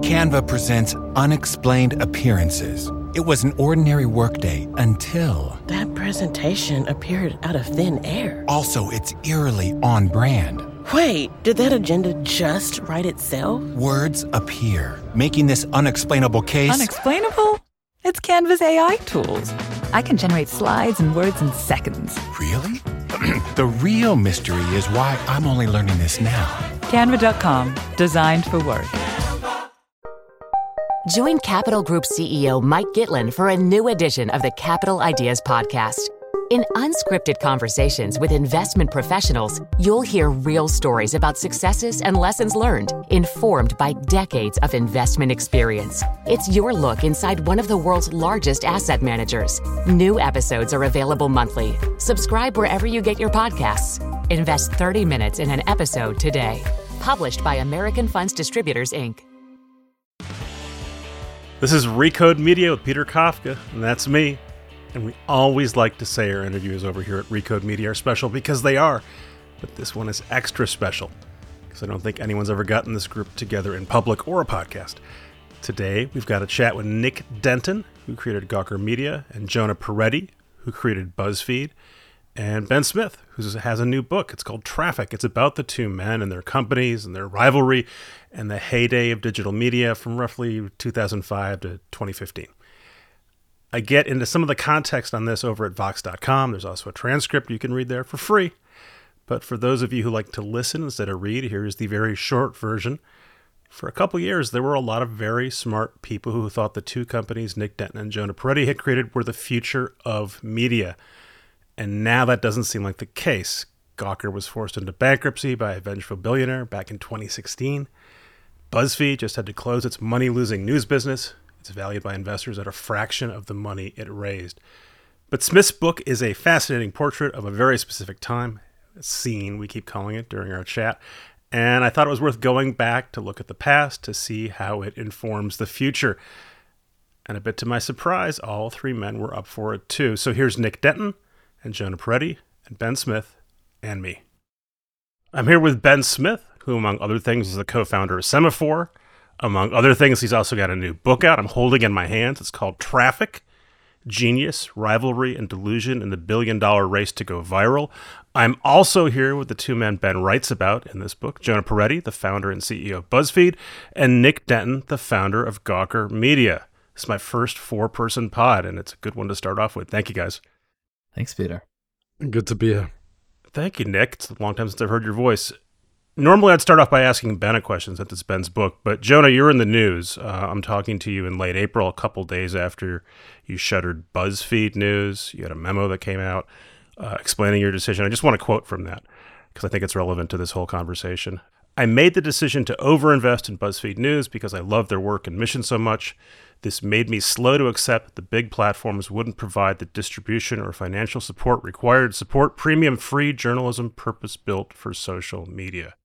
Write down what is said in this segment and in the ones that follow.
Canva presents Unexplained Appearances. It was an ordinary workday until... That presentation appeared out of thin air. Also, it's eerily on brand. Wait, did that agenda just write itself? Words appear, making this unexplainable case... Unexplainable? It's Canva's AI tools. I can generate slides and words in seconds. Really? The real mystery is why I'm only learning this now. Canva.com, designed for work. Join Capital Group CEO Mike Gitlin for a new edition of the Capital Ideas Podcast. In unscripted conversations with investment professionals, you'll hear real stories about successes and lessons learned, informed by decades of investment experience. It's your look inside one of the world's largest asset managers. New episodes are available monthly. Subscribe wherever you get your podcasts. Invest 30 minutes in an episode today. Published by American Funds Distributors, Inc. This is Recode Media with Peter Kafka, and that's me. And we always like to say our interviews over here at Recode Media are special because they are. But this one is extra special because I don't think anyone's ever gotten this group together in public or a podcast. Today, we've got a chat with Nick Denton, who created Gawker Media, and Jonah Peretti, who created BuzzFeed, and Ben Smith, who has a new book. It's called Traffic. It's about the two men and their companies and their rivalry and the heyday of digital media from roughly 2005 to 2015. I get into some of the context on this over at Vox.com. There's also a transcript you can read there for free. But for those of you who like to listen instead of read, here's the very short version. For a couple years, there were a lot of very smart people who thought the two companies Nick Denton and Jonah Peretti had created were the future of media. And now that doesn't seem like the case. Gawker was forced into bankruptcy by a vengeful billionaire back in 2016. BuzzFeed just had to close its money-losing news business. It's valued by investors at a fraction of the money it raised. But Smith's book is a fascinating portrait of a very specific time, a scene, we keep calling it during our chat, and I thought it was worth going back to look at the past to see how it informs the future. And a bit to my surprise, all three men were up for it too. So here's Nick Denton, and Jonah Peretti, and Ben Smith, and me. I'm here with Ben Smith, who, among other things, is the co-founder of Semaphore. Among other things, he's also got a new book out I'm holding in my hands. It's called Traffic, Genius, Rivalry, and Delusion in the Billion-Dollar Race to Go Viral. I'm also here with the two men Ben writes about in this book, Jonah Peretti, the founder and CEO of BuzzFeed, and Nick Denton, the founder of Gawker Media. This is my first four-person pod, and it's a good one to start off with. Thank you, guys. Thanks, Peter. Good to be here. Thank you, Nick. It's a long time since I've heard your voice. Normally, I'd start off by asking Ben a question since it's Ben's book, but Jonah, you're in the news. I'm talking to you in late April, a couple days after you shuttered BuzzFeed News. You had a memo that came out explaining your decision. I just want to quote from that because I think it's relevant to this whole conversation. I made the decision to overinvest in BuzzFeed News because I love their work and mission so much. This made me slow to accept that the big platforms wouldn't provide the distribution or financial support required to support premium free journalism purpose-built for social media.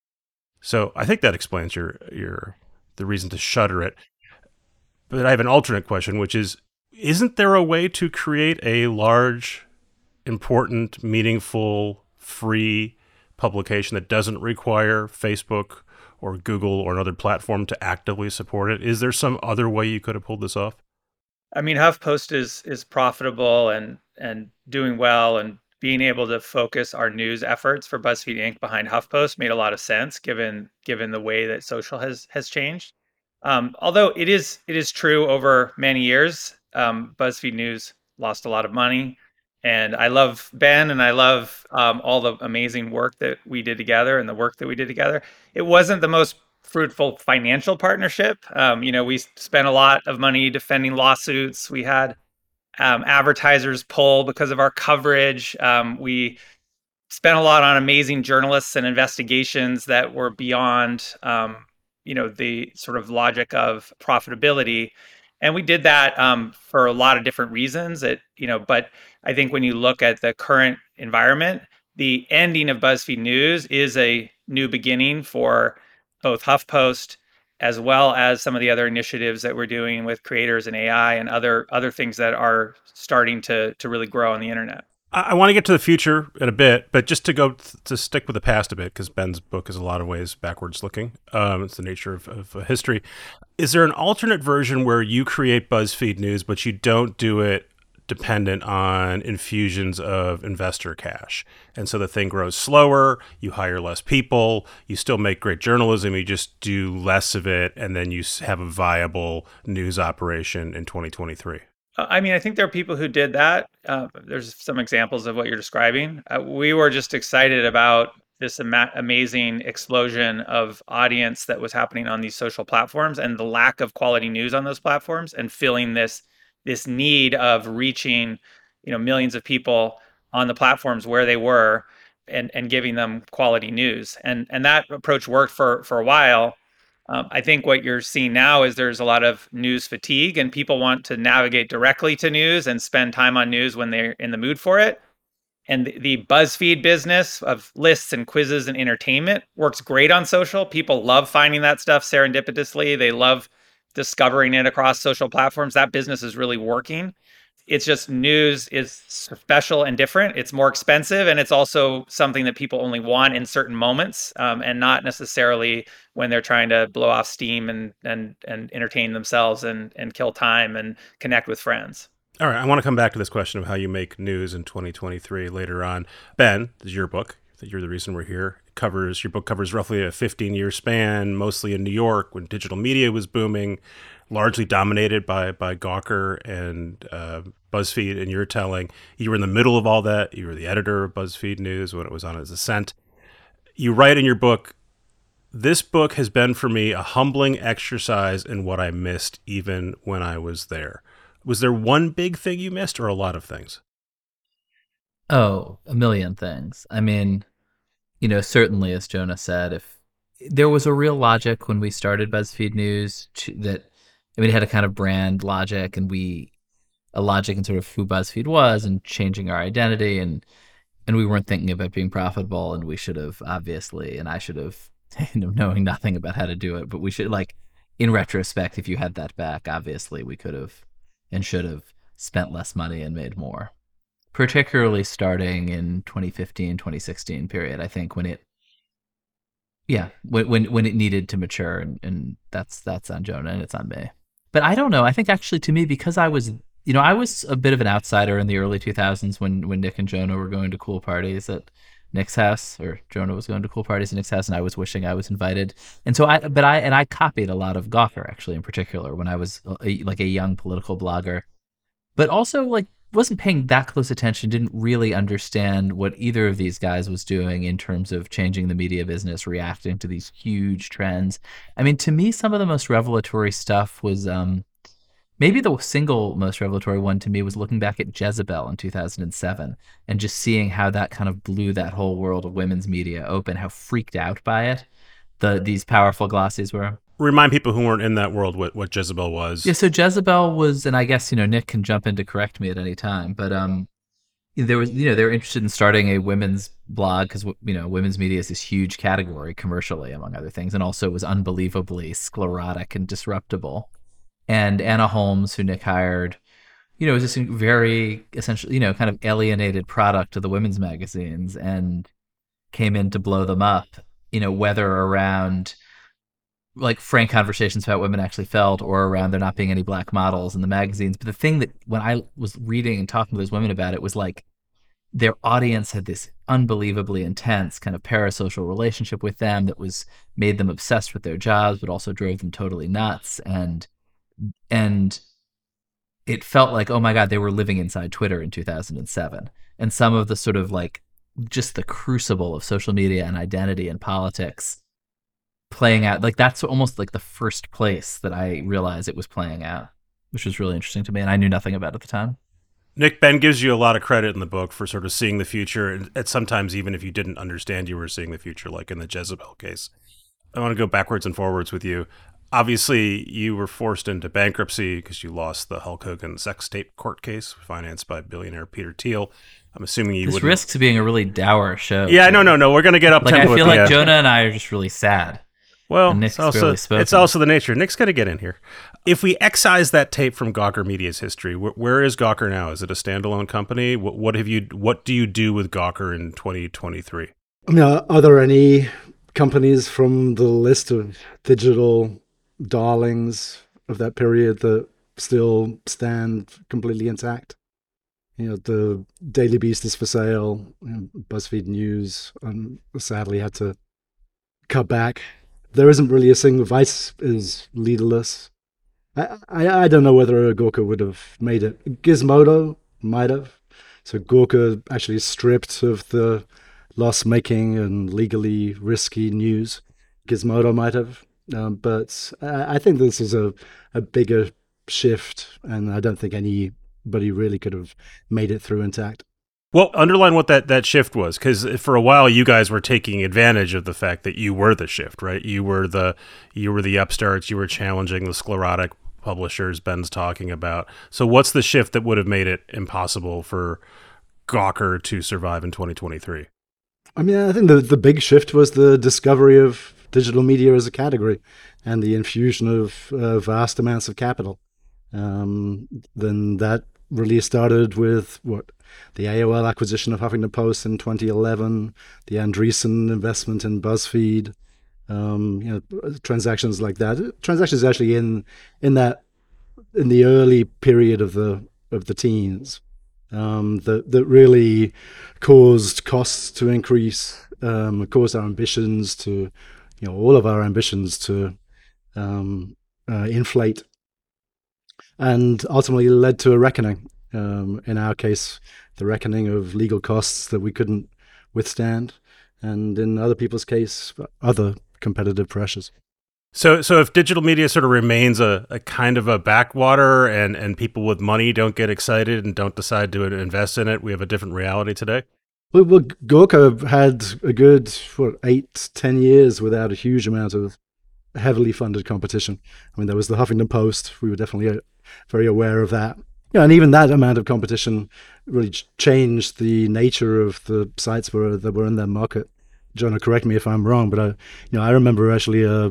So I think that explains the reason to shutter it. But I have an alternate question, which is, isn't there a way to create a large, important, meaningful, free publication that doesn't require Facebook or Google or another platform to actively support it? Is there some other way you could have pulled this off? I mean, HuffPost is profitable and doing well, and being able to focus our news efforts for BuzzFeed Inc. behind HuffPost made a lot of sense given the way that social has changed. Although it is true over many years, BuzzFeed News lost a lot of money. And I love Ben, and I love all the amazing work that we did together and the work that we did together. It wasn't the most fruitful financial partnership. We spent a lot of money defending lawsuits. We had advertisers pull because of our coverage. We spent a lot on amazing journalists and investigations that were beyond, the sort of logic of profitability. And we did that for a lot of different reasons. But I think when you look at the current environment, the ending of BuzzFeed News is a new beginning for both HuffPost as well as some of the other initiatives that we're doing with creators and AI and other things that are starting to really grow on the internet. I want to get to the future in a bit, but just to stick with the past a bit, because Ben's book is a lot of ways backwards looking. It's the nature of history. Is there an alternate version where you create BuzzFeed News, but you don't do it dependent on infusions of investor cash? And so the thing grows slower, you hire less people, you still make great journalism, you just do less of it, and then you have a viable news operation in 2023. I mean, I think there are people who did that. There's some examples of what you're describing. We were just excited about this amazing explosion of audience that was happening on these social platforms and the lack of quality news on those platforms, and feeling this need of reaching, millions of people on the platforms where they were, and giving them quality news. And that approach worked for a while. I think what you're seeing now is there's a lot of news fatigue, and people want to navigate directly to news and spend time on news when they're in the mood for it. And the BuzzFeed business of lists and quizzes and entertainment works great on social. People love finding that stuff serendipitously. They love discovering it across social platforms. That business is really working. It's just news is special and different. It's more expensive, and it's also something that people only want in certain moments, and not necessarily when they're trying to blow off steam and entertain themselves and kill time and connect with friends. All right, I want to come back to this question of how you make news in 2023 later on. Ben, this is your book. You're the reason we're here. Your book covers roughly a 15-year span, mostly in New York when digital media was booming, largely dominated by Gawker and BuzzFeed. And you're telling, you were in the middle of all that. You were the editor of BuzzFeed News when it was on its ascent. You write in your book, "This book has been for me a humbling exercise in what I missed even when I was there." Was there one big thing you missed, or a lot of things? Oh, a million things. I mean, certainly, as Jonah said, if there was a real logic when we started BuzzFeed News it had a kind of brand logic, and a logic in sort of who BuzzFeed was and changing our identity, and we weren't thinking about being profitable, and we should have, obviously, and I should have, knowing nothing about how to do it, but we should, in retrospect, if you had that back, obviously we could have and should have spent less money and made more. Particularly starting in 2015, 2016 period, I think, when it needed to mature, and that's on Jonah and it's on me. But I don't know. I think actually, to me, because I was a bit of an outsider in the early 2000s when Nick and Jonah were going to cool parties at Nick's house, or Jonah was going to cool parties at Nick's house, and I was wishing I was invited. And so I copied a lot of Gawker, actually, in particular, when I was a young political blogger, but also wasn't paying that close attention, didn't really understand what either of these guys was doing in terms of changing the media business, reacting to these huge trends. I mean, to me, some of the most revelatory stuff was, maybe the single most revelatory one to me was looking back at Jezebel in 2007 and just seeing how that kind of blew that whole world of women's media open, how freaked out by it these powerful glossies were. Remind people who weren't in that world what Jezebel was. Yeah, so Jezebel was, and I guess, Nick can jump in to correct me at any time, but they were interested in starting a women's blog because, women's media is this huge category commercially, among other things, and also was unbelievably sclerotic and disruptible. And Anna Holmes, who Nick hired, was this very essentially, kind of alienated product of the women's magazines, and came in to blow them up, whether around frank conversations about women actually felt, or around there not being any black models in the magazines. But the thing that, when I was reading and talking to those women about it, was their audience had this unbelievably intense kind of parasocial relationship with them that made them obsessed with their jobs, but also drove them totally nuts. And it felt like, oh my God, they were living inside Twitter in 2007. And some of the sort of just the crucible of social media and identity and politics playing out, that's almost the first place that I realized it was playing out, which was really interesting to me, and I knew nothing about it at the time. Nick, Ben gives you a lot of credit in the book for sort of seeing the future, and sometimes even if you didn't understand you were seeing the future, like in the Jezebel case. I want to go backwards and forwards with you. Obviously, you were forced into bankruptcy because you lost the Hulk Hogan sex tape court case financed by billionaire Peter Thiel. I'm assuming you would. This risks being a really dour show. Yeah, no. We're going to get up tempo. I feel like Jonah and I are just really sad. Well, And it's Nick's barely also spoken. it's also the nature. Nick's got to get in here. If we excise that tape from Gawker Media's history, where is Gawker now? Is it a standalone company? What do you do with Gawker in 2023? I mean, are there any companies from the list of digital darlings of that period that still stand completely intact? You know, the Daily Beast is for sale. BuzzFeed News sadly had to cut back. There isn't really a single. Vice is leaderless. I don't know whether Gawker would have made it. Gizmodo might have. So Gawker actually stripped of the loss-making and legally risky news. Gizmodo might have. But I think this is a bigger shift, and I don't think anybody really could have made it through intact. Well, underline what that shift was, because for a while you guys were taking advantage of the fact that you were the shift, right? You were the upstarts. You were challenging the sclerotic publishers Ben's talking about. So what's the shift that would have made it impossible for Gawker to survive in 2023? I mean, I think the big shift was the discovery of digital media as a category and the infusion of vast amounts of capital. Then that really started with the AOL acquisition of Huffington Post in 2011, the Andreessen investment in BuzzFeed, transactions like that. Transactions actually in the early period of the teens that really caused costs to increase, caused our ambitions to, all of our ambitions to inflate, and ultimately led to a reckoning. In our case, the reckoning of legal costs that we couldn't withstand, and in other people's case, other competitive pressures. So if digital media sort of remains a kind of a backwater and people with money don't get excited and don't decide to invest in it, we have a different reality today? Well, Gawker had a good 8-10 years without a huge amount of heavily funded competition. I mean, there was the Huffington Post. We were definitely very aware of that. And even that amount of competition really changed the nature of the sites that were in their market. Jonah, correct me if I'm wrong, but I remember actually a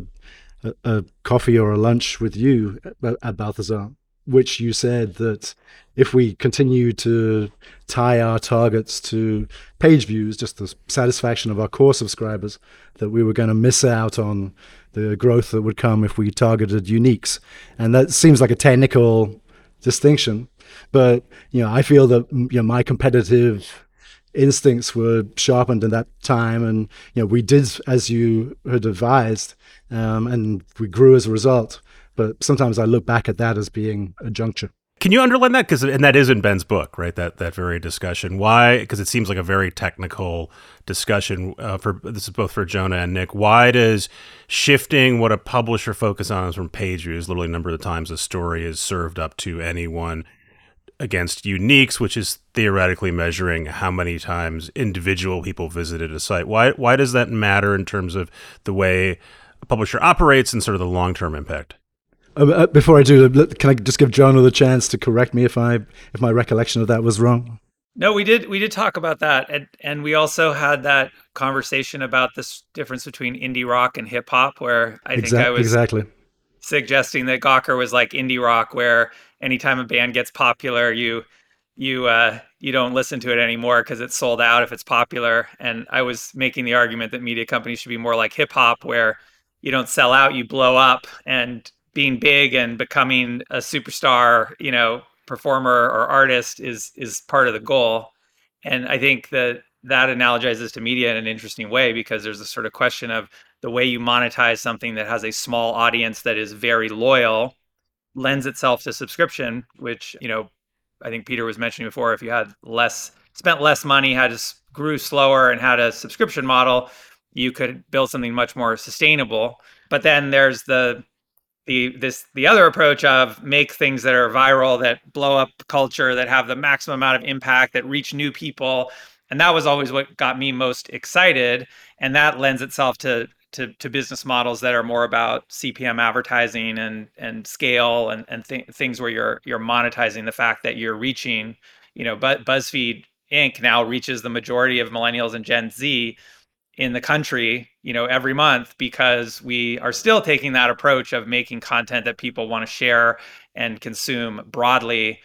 coffee or a lunch with you at Balthazar, which you said that if we continue to tie our targets to page views, just the satisfaction of our core subscribers, that we were going to miss out on the growth that would come if we targeted uniques. And that seems like a technical distinction, but I feel that my competitive instincts were sharpened in that time, and we did as you had advised, and we grew as a result. But sometimes I look back at that as being a juncture. Can you underline that? And that is in Ben's book, right? That very discussion. Why? Because it seems like a very technical discussion. This is both for Jonah and Nick. Why does shifting what a publisher focuses on is from page views, literally number of times a story is served up to anyone, against uniques, which is theoretically measuring how many times individual people visited a site? Why does that matter in terms of the way a publisher operates and sort of the long-term impact? Before I do, can I just give Jonah the chance to correct me if my recollection of that was wrong? No, we did talk about that, and we also had that conversation about this difference between indie rock and hip hop, where I think I was suggesting that Gawker was like indie rock, where anytime a band gets popular, you don't listen to it anymore because it's sold out if it's popular. And I was making the argument that media companies should be more like hip hop, where you don't sell out, you blow up, and being big and becoming a superstar, performer or artist is part of the goal. And I think that analogizes to media in an interesting way, because there's a sort of question of the way you monetize something that has a small audience that is very loyal lends itself to subscription, which, I think Peter was mentioning before, if you had spent less money, grew slower and had a subscription model, you could build something much more sustainable. But then there's the other approach of make things that are viral, that blow up culture, that have the maximum amount of impact, that reach new people. And that was always what got me most excited. And that lends itself to business models that are more about CPM advertising and scale and things where you're monetizing the fact that you're reaching, but BuzzFeed Inc. now reaches the majority of millennials and Gen Z. in the country, every month, because we are still taking that approach of making content that people want to share and consume broadly,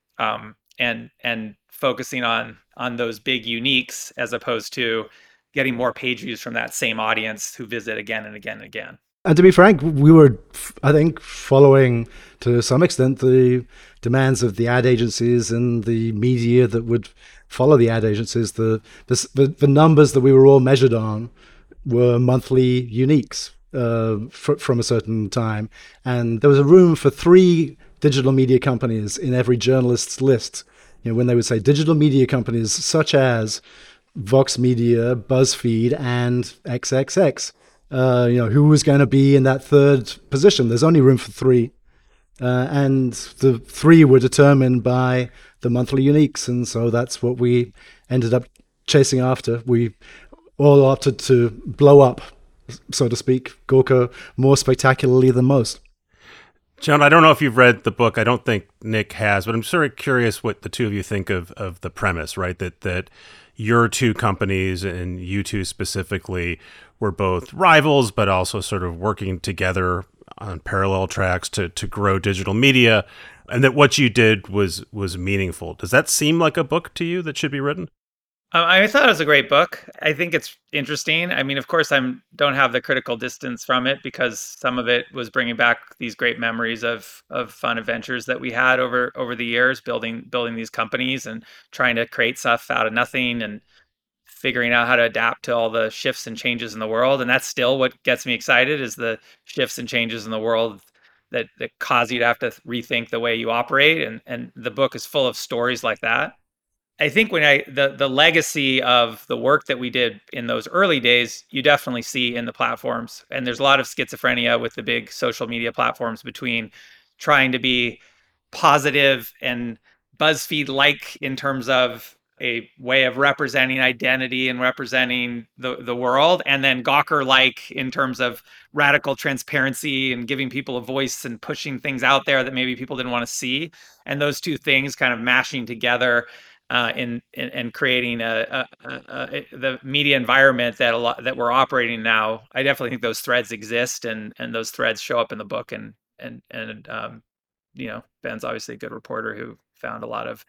and focusing on those big uniques as opposed to getting more page views from that same audience who visit again and again and again. And to be frank, we were, I think, following to some extent the demands of the ad agencies and the media that would follow the ad agencies. The numbers that we were all measured on were monthly uniques from a certain time. And there was a room for 3 digital media companies in every journalist's list. When they would say digital media companies such as Vox Media, BuzzFeed, and XXX. Who was going to be in that third position? There's only room for 3. And the 3 were determined by the monthly uniques. And so that's what we ended up chasing after. We all opted to blow up, so to speak, Gawker more spectacularly than most. John, I don't know if you've read the book. I don't think Nick has, but I'm sort of curious what the two of you think of the premise, right? That your 2 companies, and you 2 specifically, were both rivals, but also sort of working together on parallel tracks to grow digital media, and that what you did was meaningful. Does that seem like a book to you that should be written? I thought it was a great book. I think it's interesting. I mean, of course, don't have the critical distance from it because some of it was bringing back these great memories of fun adventures that we had over the years, building these companies and trying to create stuff out of nothing and figuring out how to adapt to all the shifts and changes in the world. And that's still what gets me excited, is the shifts and changes in the world that cause you to have to rethink the way you operate. And the book is full of stories like that. I think when the legacy of the work that we did in those early days, you definitely see in the platforms. And there's a lot of schizophrenia with the big social media platforms between trying to be positive and BuzzFeed-like in terms of a way of representing identity and representing the world, and then Gawker-like in terms of radical transparency and giving people a voice and pushing things out there that maybe people didn't want to see. And those 2 things kind of mashing together and creating the media environment that we're operating now. I definitely think those threads exist, and those threads show up in the book. And Ben's obviously a good reporter who found a lot of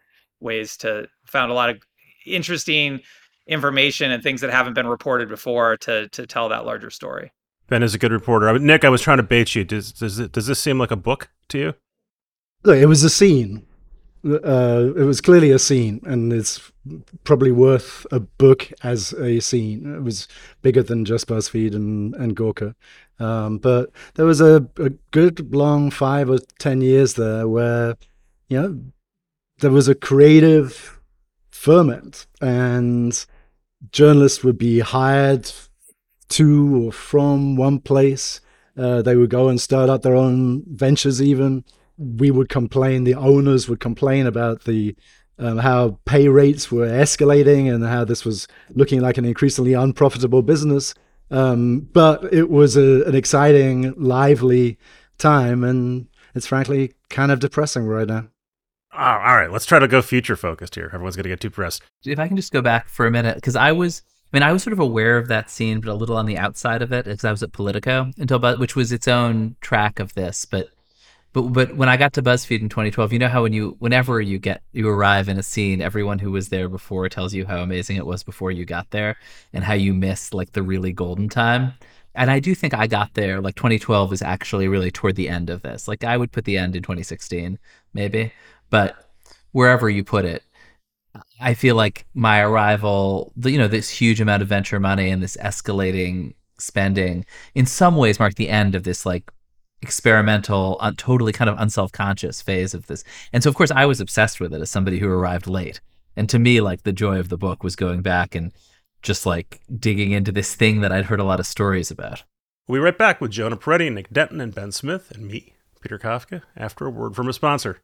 interesting information and things that haven't been reported before to tell that larger story. Ben is a good reporter. Nick, I was trying to bait you. Does this seem like a book to you? Look, it was a scene. It was clearly a scene, and it's probably worth a book as a scene. It was bigger than just BuzzFeed and Gawker. But there was a good long 5 or 10 years there where, there was a creative ferment, and journalists would be hired to or from one place. They would go and start up their own ventures even. We would complain, the owners would complain about how pay rates were escalating and how this was looking like an increasingly unprofitable business. But it was an exciting, lively time, and it's frankly kind of depressing right now. All right, let's try to go future focused here. Everyone's going to get too pressed. If I can just go back for a minute, because I was sort of aware of that scene, but a little on the outside of it, because I was at Politico which was its own track of this. But when I got to BuzzFeed in 2012, you know how whenever you arrive in a scene, everyone who was there before tells you how amazing it was before you got there and how you missed like the really golden time. And I do think I got there, like 2012 is actually really toward the end of this. Like I would put the end in 2016, maybe. But wherever you put it, I feel like my arrival, this huge amount of venture money and this escalating spending in some ways marked the end of this like experimental, totally kind of unselfconscious phase of this. And so, of course, I was obsessed with it as somebody who arrived late. And to me, like the joy of the book was going back and just like digging into this thing that I'd heard a lot of stories about. We'll be right back with Jonah Peretti, Nick Denton, and Ben Smith, and me, Peter Kafka, after a word from a sponsor.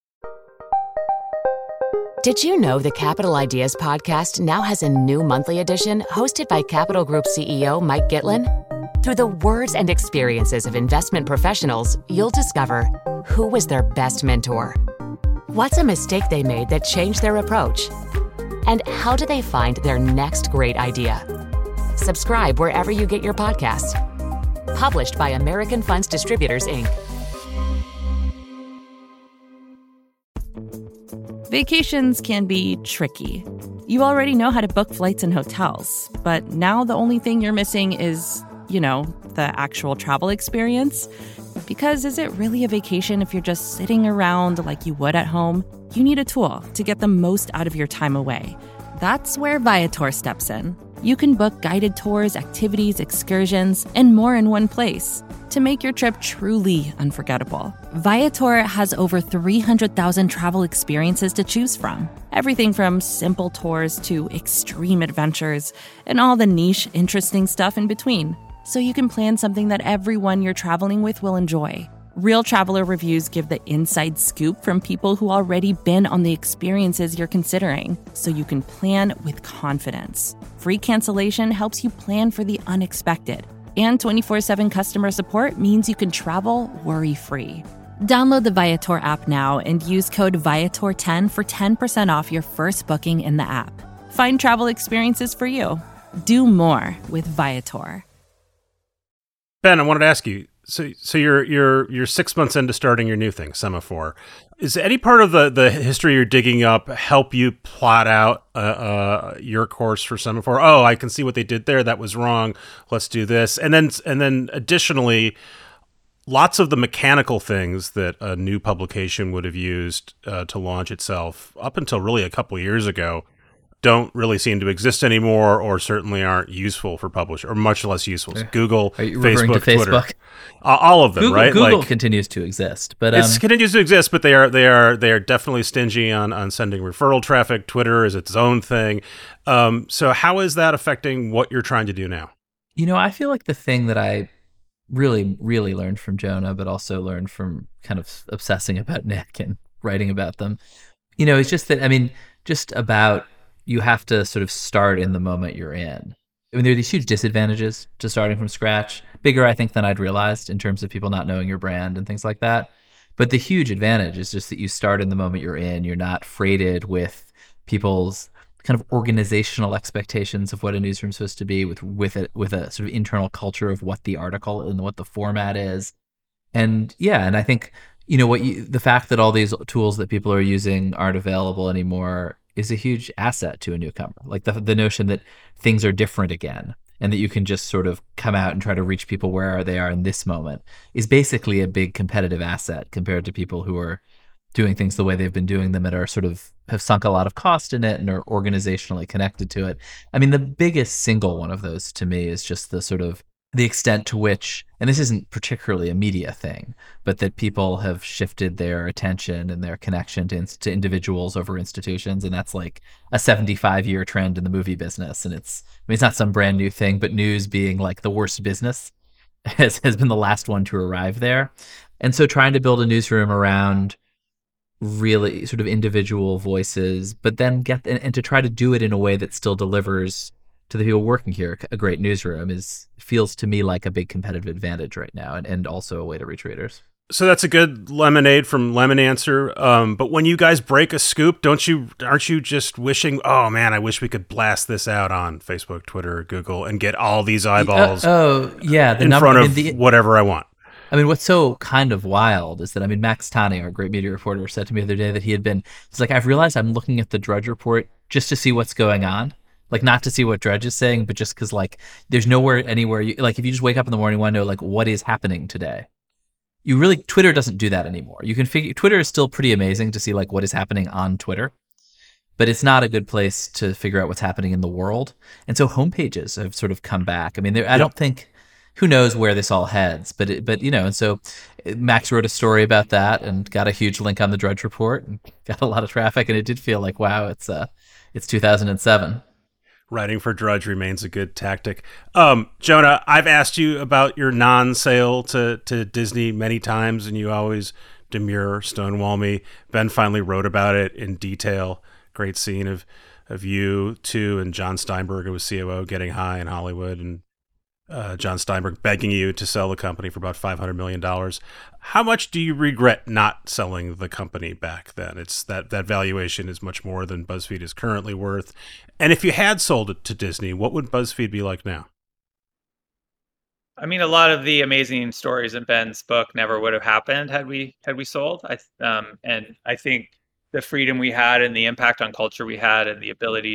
Did you know the Capital Ideas podcast now has a new monthly edition hosted by Capital Group CEO Mike Gitlin? Through the words and experiences of investment professionals, you'll discover who was their best mentor, what's a mistake they made that changed their approach, and how do they find their next great idea. Subscribe wherever you get your podcasts. Published by American Funds Distributors, Inc. Vacations can be tricky. You already know how to book flights and hotels, but now the only thing you're missing is, the actual travel experience. Because is it really a vacation if you're just sitting around like you would at home? You need a tool to get the most out of your time away. That's where Viator steps in. You can book guided tours, activities, excursions, and more in one place to make your trip truly unforgettable. Viator has over 300,000 travel experiences to choose from. Everything from simple tours to extreme adventures and all the niche, interesting stuff in between. So you can plan something that everyone you're traveling with will enjoy. Real traveler reviews give the inside scoop from people who already been on the experiences you're considering, so you can plan with confidence. Free cancellation helps you plan for the unexpected. And 24/7 customer support means you can travel worry-free. Download the Viator app now and use code Viator10 for 10% off your first booking in the app. Find travel experiences for you. Do more with Viator. Ben, I wanted to ask you, so you're 6 months into starting your new thing, Semaphore. Is any part of the history you're digging up help you plot out your course for Semaphore? Oh, I can see what they did there. That was wrong. Let's do this. And then additionally, lots of the mechanical things that a new publication would have used to launch itself up until really a couple of years ago don't really seem to exist anymore, or certainly aren't useful for publishers, or much less useful. So Google, Are you referring Facebook, to Facebook? Twitter, all of them, Google, right? Google continues to exist, but it continues to exist, but they are definitely stingy on sending referral traffic. Twitter is its own thing. So how is that affecting what you're trying to do now? I feel like the thing that I really, really learned from Jonah, but also learned from kind of obsessing about Nick and writing about them, it's just that, just about you have to sort of start in the moment you're in. There are these huge disadvantages to starting from scratch, bigger, I think, than I'd realized in terms of people not knowing your brand and things like that. But the huge advantage is just that you start in the moment you're in. You're not freighted with people's kind of organizational expectations of what a newsroom is supposed to be, with a sort of internal culture of what the article and what the format is. And I think, the fact that all these tools that people are using aren't available anymore is a huge asset to a newcomer. Like the notion that things are different again and that you can just sort of come out and try to reach people where they are in this moment is basically a big competitive asset compared to people who are doing things the way they've been doing them and are sort of have sunk a lot of cost in it and are organizationally connected to it. The biggest single one of those to me is just the extent to which, and this isn't particularly a media thing, but that people have shifted their attention and their connection to individuals over institutions. And that's like a 75-year trend in the movie business. And it's not some brand new thing, but news being like the worst business has been the last one to arrive there. And so trying to build a newsroom around really sort of individual voices, but then and to try to do it in a way that still delivers to the people working here a great newsroom feels to me like a big competitive advantage right now, and also a way to reach readers. So that's a good lemonade from Lemon Answer. But when you guys break a scoop, aren't you just wishing, oh man, I wish we could blast this out on Facebook, Twitter, Google, and get all these eyeballs in front of whatever I want? What's so kind of wild is that, Max Tani, our great media reporter, said to me the other day that he's like, I've realized I'm looking at the Drudge Report just to see what's going on. Like, not to see what Drudge is saying, but just because, like, there's anywhere, if you just wake up in the morning and want to know, like, what is happening today? Twitter doesn't do that anymore. You can figure, Twitter is still pretty amazing to see, like, what is happening on Twitter, but it's not a good place to figure out what's happening in the world. And so homepages have sort of come back. I don't think, who knows where this all heads, but and so Max wrote a story about that and got a huge link on the Drudge Report and got a lot of traffic, and it did feel like, wow, it's 2007. Writing for Drudge remains a good tactic. Jonah, I've asked you about your non-sale to Disney many times, and you always demur, stonewall me. Ben finally wrote about it in detail. Great scene of you two and John Steinberg, who was COO, getting high in Hollywood. And John Steinberg begging you to sell the company for about $500 million. How much do you regret not selling the company back then? It's that valuation is much more than BuzzFeed is currently worth. And if you had sold it to Disney, what would BuzzFeed be like now? I mean, a lot of the amazing stories in Ben's book never would have happened had we sold. And I think the freedom we had and the impact on culture we had and the ability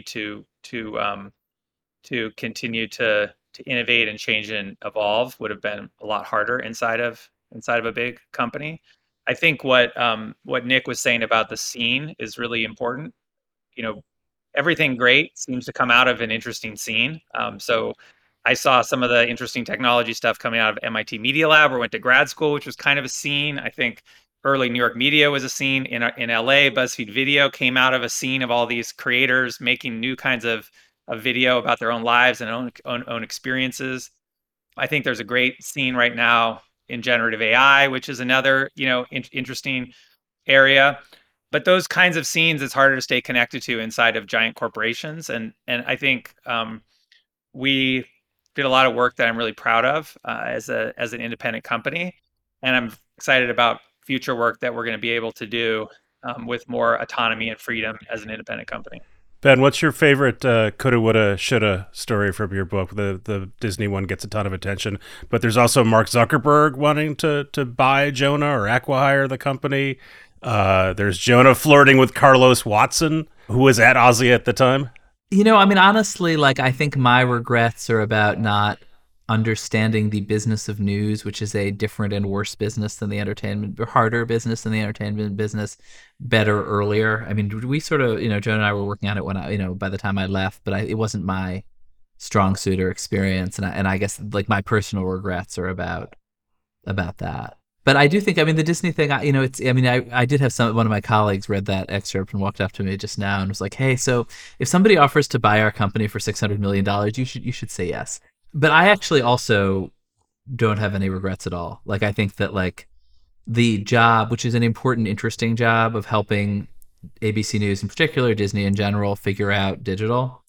to continue to innovate and change and evolve would have been a lot harder inside of a big company. I think what Nick was saying about the scene is really important. You know, everything great seems to come out of an interesting scene. So I saw some of the interesting technology stuff coming out of MIT Media Lab, or went to grad school, which was kind of a scene. I think early New York media was a scene. In LA, BuzzFeed Video came out of a scene of all these creators making new kinds of video about their own lives and own experiences. I think there's a great scene right now in generative AI, which is another interesting area. But those kinds of scenes, it's harder to stay connected to inside of giant corporations. And I think we did a lot of work that I'm really proud of as an independent company, and I'm excited about future work that we're going to be able to do with more autonomy and freedom as an independent company. Ben, what's your favorite coulda, woulda, shoulda story from your book? The Disney one gets a ton of attention, but there's also Mark Zuckerberg wanting to buy Jonah or acquihire the company. There's Jonah flirting with Carlos Watson, who was at Ozzy at the time. I mean, honestly, I think my regrets are about not understanding the business of news, which is a different and worse business than the entertainment, or harder business than the entertainment business, better earlier. I mean, we sort of, Joan and I were working on it when by the time I left, but it wasn't my strong suit or experience. And I guess my personal regrets are about that. But I do think, the Disney thing, I did have one of my colleagues read that excerpt and walked up to me just now and was like, hey, so if somebody offers to buy our company for $600 million, you should say yes. But I actually also don't have any regrets at all. I think that the job, which is an important, interesting job of helping ABC News in particular, Disney in general, figure out digital,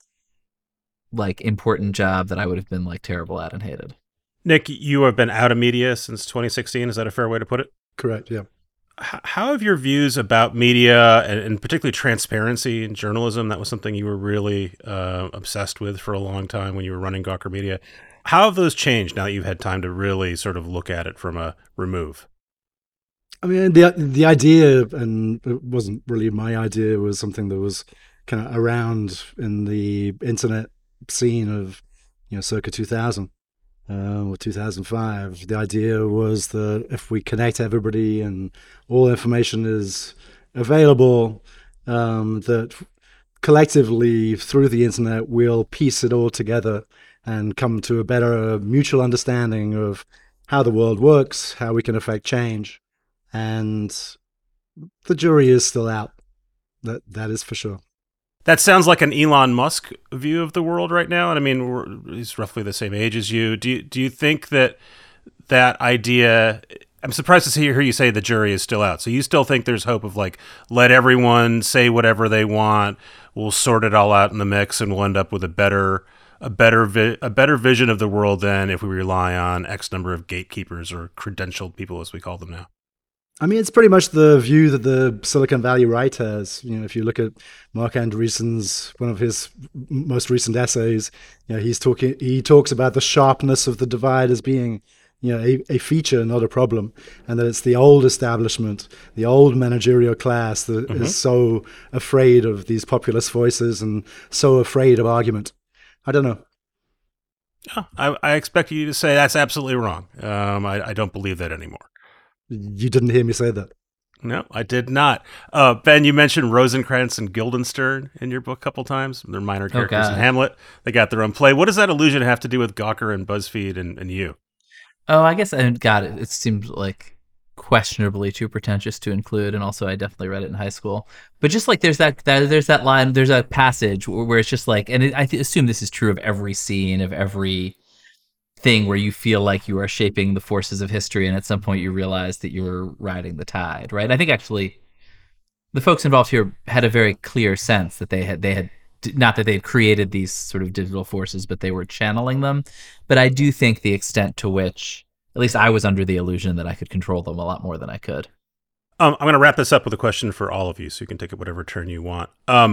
important job that I would have been terrible at and hated. Nick, you have been out of media since 2016. Is that a fair way to put it? Correct, yeah. How have your views about media and particularly transparency in journalism, that was something you were really obsessed with for a long time when you were running Gawker Media, how have those changed now that you've had time to really sort of look at it from a remove? I mean, the idea, and it wasn't really my idea, was something that was kind of around in the internet scene of, circa 2000. Or 2005, the idea was that if we connect everybody and all information is available, that collectively through the internet we'll piece it all together and come to a better mutual understanding of how the world works, how we can affect change. And the jury is still out. That is for sure. That sounds like an Elon Musk view of the world right now. And I mean, he's roughly the same age as you. Do you think that idea, I'm surprised to hear you say the jury is still out. So you still think there's hope of let everyone say whatever they want. We'll sort it all out in the mix and we'll end up with a better vision of the world than if we rely on X number of gatekeepers or credentialed people, as we call them now. I mean, it's pretty much the view that the Silicon Valley right has. If you look at Mark Andreessen's, one of his most recent essays, he talks about the sharpness of the divide as being, a feature, not a problem, and that it's the old establishment, the old managerial class that is so afraid of these populist voices and so afraid of argument. I don't know. Oh, I expect you to say that's absolutely wrong. I don't believe that anymore. You didn't hear me say that. No, I did not. Ben, you mentioned Rosencrantz and Guildenstern in your book a couple times. They're minor characters in Hamlet. They got their own play. What does that allusion have to do with Gawker and BuzzFeed and you? Oh, I guess I got it. It seemed questionably too pretentious to include, and also I definitely read it in high school. But just there's that line, there's a passage where it's just and I assume this is true of every scene, of every thing where you feel like you are shaping the forces of history, and at some point you realize that you're riding the tide, right? I think actually the folks involved here had a very clear sense that they had not that they'd created these sort of digital forces, but they were channeling them. But I do think the extent to which, at least I was under the illusion that I could control them a lot more than I could. I'm going to wrap this up with a question for all of you, so you can take it whatever turn you want.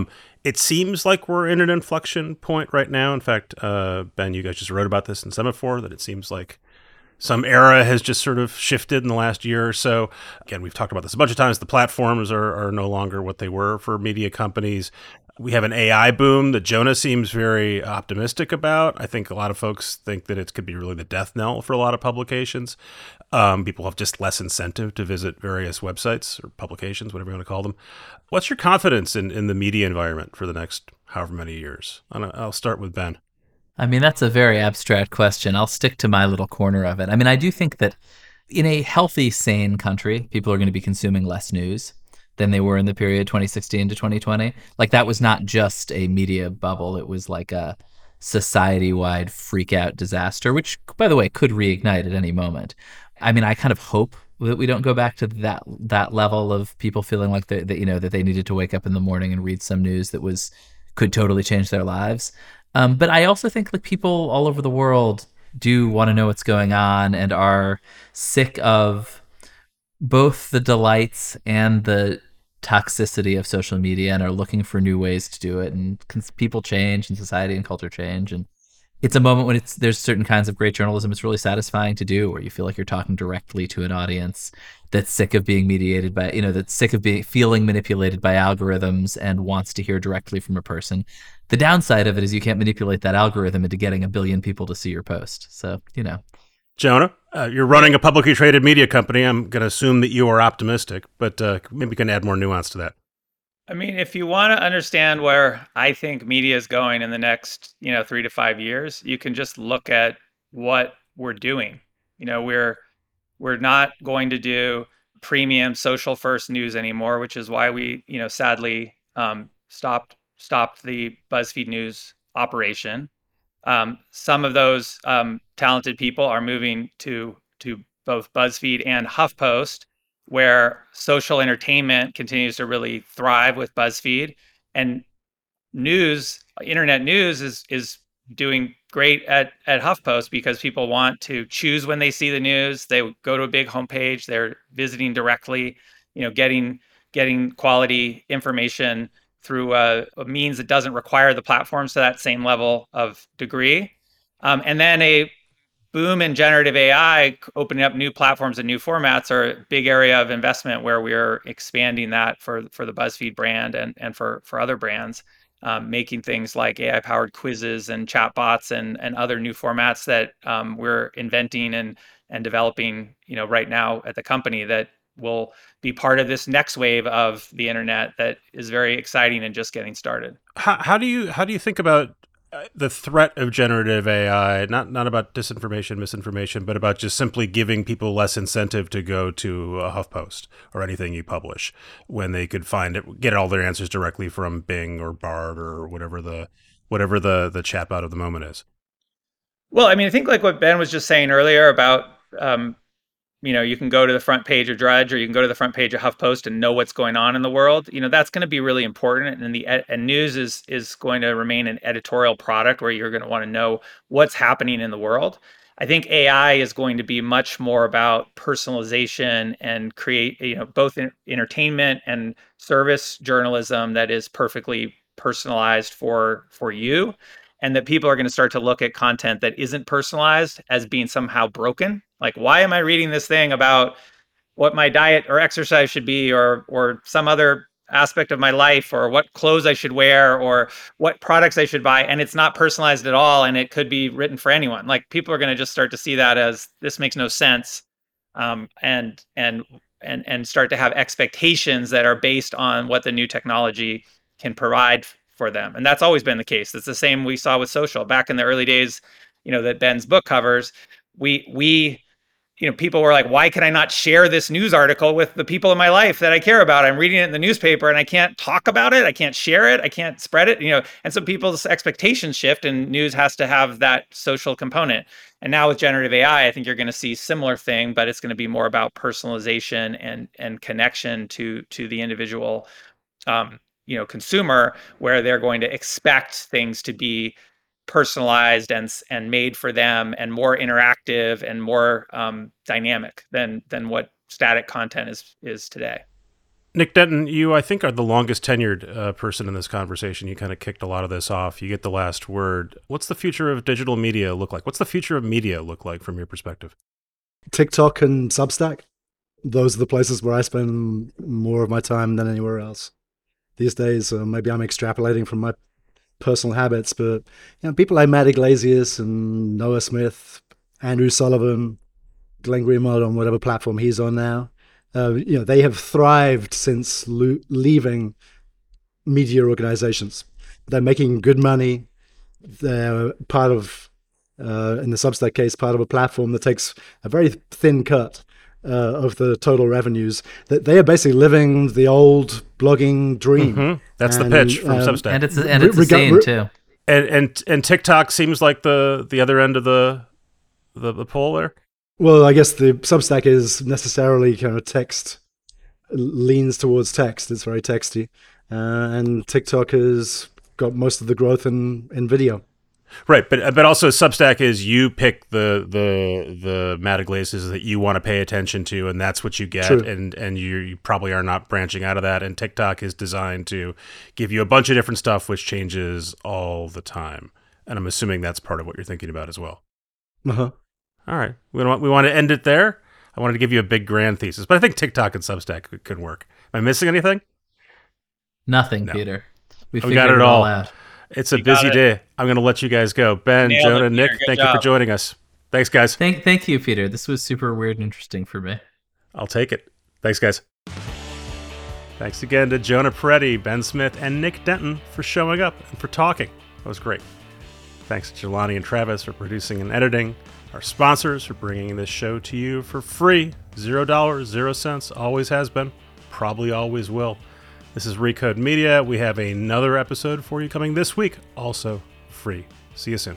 It seems like we're in an inflection point right now. In fact, Ben, you guys just wrote about this in Semaphore, that it seems like some era has just sort of shifted in the last year or so. Again, we've talked about this a bunch of times. The platforms are no longer what they were for media companies. We have an AI boom that Jonah seems very optimistic about. I think a lot of folks think that it could be really the death knell for a lot of publications. People have just less incentive to visit various websites or publications, whatever you want to call them. What's your confidence in the media environment for the next however many years? I'll start with Ben. I mean, that's a very abstract question. I'll stick to my little corner of it. I mean, I do think that in a healthy, sane country, people are going to be consuming less news than they were in the period 2016 to 2020. Like, that was not just a media bubble. It was like a society-wide freak-out disaster, which, by the way, could reignite at any moment. I mean, I kind of hope that we don't go back to that level of people feeling like that they needed to wake up in the morning and read some news that could totally change their lives. But I also think like people all over the world do want to know what's going on and are sick of both the delights and the toxicity of social media and are looking for new ways to do it. And people change and society and culture change. And it's a moment when there's certain kinds of great journalism it's really satisfying to do, where you feel like you're talking directly to an audience that's sick of being mediated by, that's sick of feeling manipulated by algorithms and wants to hear directly from a person. The downside of it is you can't manipulate that algorithm into getting 1 billion people to see your post. So, Jonah, you're running a publicly traded media company. I'm going to assume that you are optimistic, but maybe you can add more nuance to that. I mean, if you want to understand where I think media is going in the next, 3 to 5 years, you can just look at what we're doing. We're not going to do premium social first news anymore, which is why we, sadly stopped the BuzzFeed News operation. Some of those talented people are moving to both BuzzFeed and HuffPost, where social entertainment continues to really thrive with BuzzFeed, and internet news is doing great at HuffPost because people want to choose when they see the news. They go to a big homepage. They're visiting directly, getting quality information through a means that doesn't require the platforms to that same level of degree. And then a boom in generative AI opening up new platforms and new formats are a big area of investment where we're expanding that for the BuzzFeed brand and for other brands, making things like AI-powered quizzes and chatbots and other new formats that we're inventing and developing, right now at the company that will be part of this next wave of the internet that is very exciting and just getting started. How do you think about the threat of generative AI, not about disinformation, misinformation, but about just simply giving people less incentive to go to a HuffPost or anything you publish when they could get all their answers directly from Bing or Bard or whatever the chatbot of the moment is? Well, I mean, I think like what Ben was just saying earlier about, you can go to the front page of Drudge or you can go to the front page of HuffPost and know what's going on in the world. That's going to be really important. And news is going to remain an editorial product where you're going to want to know what's happening in the world. I think AI is going to be much more about personalization and create, both entertainment and service journalism that is perfectly personalized for you. And that people are going to start to look at content that isn't personalized as being somehow broken. Like, why am I reading this thing about what my diet or exercise should be, or some other aspect of my life, or what clothes I should wear, or what products I should buy, and it's not personalized at all, and it could be written for anyone? Like, people are going to just start to see that as this makes no sense, and start to have expectations that are based on what the new technology can provide for them. And that's always been the case. It's the same we saw with social back in the early days, that Ben's book covers. People were like, why can I not share this news article with the people in my life that I care about? I'm reading it in the newspaper and I can't talk about it. I can't share it. I can't spread it, and so people's expectations shift and news has to have that social component. And now with generative AI, I think you're going to see similar thing, but it's going to be more about personalization and connection to the individual, consumer, where they're going to expect things to be personalized and made for them and more interactive and more dynamic than what static content is today. Nick Denton, you, I think, are the longest tenured person in this conversation. You kind of kicked a lot of this off. You get the last word. What's the future of digital media look like? What's the future of media look like from your perspective? TikTok and Substack. Those are the places where I spend more of my time than anywhere else these days. Maybe I'm extrapolating from my personal habits, but people like Matt Iglesias and Noah Smith, Andrew Sullivan, Glenn Greenwald on whatever platform he's on now. They have thrived since leaving media organizations. They're making good money. They're part of, in the Substack case, part of a platform that takes a very thin cut of the total revenues. That they are basically living the old blogging dream. Mm-hmm. That's the pitch from Substack, and it's a saying too. And TikTok seems like the other end of the pole there. Well, I guess the Substack is necessarily kind of text, leans towards text. It's very texty. And TikTok has got most of the growth in video. Right, but also Substack is you pick the Matt Iglesias that you want to pay attention to, and that's what you get. True. And you probably are not branching out of that. And TikTok is designed to give you a bunch of different stuff, which changes all the time. And I'm assuming that's part of what you're thinking about as well. Uh-huh. All right. We want to end it there. I wanted to give you a big grand thesis, but I think TikTok and Substack could work. Am I missing anything? Nothing, No. Peter. We got it all out. It's a busy day. I'm going to let you guys go. Ben, Jonah, Nick, thank you for joining us. Thanks, guys. Thank you, Peter. This was super weird and interesting for me. I'll take it. Thanks, guys. Thanks again to Jonah Peretti, Ben Smith, and Nick Denton for showing up and for talking. That was great. Thanks to Jelani and Travis for producing and editing. Our sponsors for bringing this show to you for free. $0, 0 cents. Always has been. Probably always will. This is Recode Media. We have another episode for you coming this week. Also free. See you soon.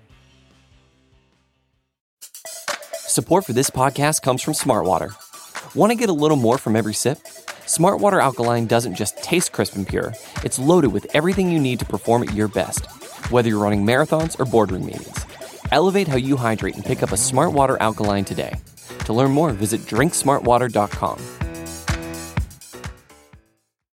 Support for this podcast comes from Smartwater. Want to get a little more from every sip? Smartwater Alkaline doesn't just taste crisp and pure. It's loaded with everything you need to perform at your best. Whether you're running marathons or boardroom meetings. Elevate how you hydrate and pick up a Smartwater Alkaline today. To learn more, visit drinksmartwater.com.